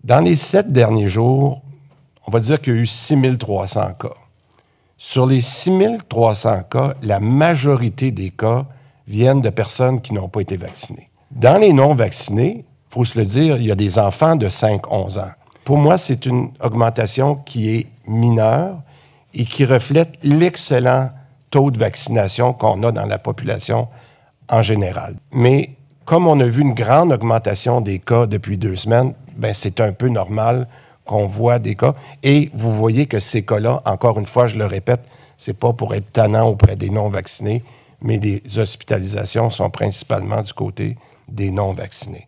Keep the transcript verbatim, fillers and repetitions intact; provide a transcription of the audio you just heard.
Dans les sept derniers jours, on va dire qu'il y a eu six mille trois cents cas. Sur les six mille trois cents cas, la majorité des cas viennent de personnes qui n'ont pas été vaccinées. Dans les non-vaccinés, il faut se le dire, il y a des enfants de cinq à onze ans. Pour moi, c'est une augmentation qui est mineure et qui reflète l'excellent taux de vaccination qu'on a dans la population en général. Mais comme on a vu une grande augmentation des cas depuis deux semaines, ben c'est un peu normal qu'on voit des cas. Et vous voyez que ces cas-là, encore une fois, je le répète, c'est pas pour être tannant auprès des non-vaccinés, mais les hospitalisations sont principalement du côté des non-vaccinés.